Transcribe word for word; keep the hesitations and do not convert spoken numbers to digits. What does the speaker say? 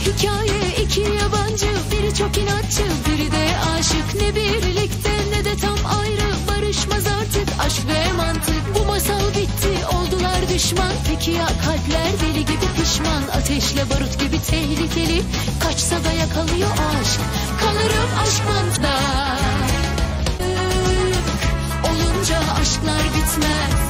Hikaye iki yabancı, biri çok inatçı, biri de aşık. Ne birlikte ne de tam ayrı, barışmaz artık aşk ve mantık. Bu masal bitti, oldular düşman. Peki ya kalpler deli gibi pişman, ateşle barut gibi tehlikeli. Kaçsa da yakalıyor aşk, kalırım aşk mantığında. Olunca aşklar bitmez.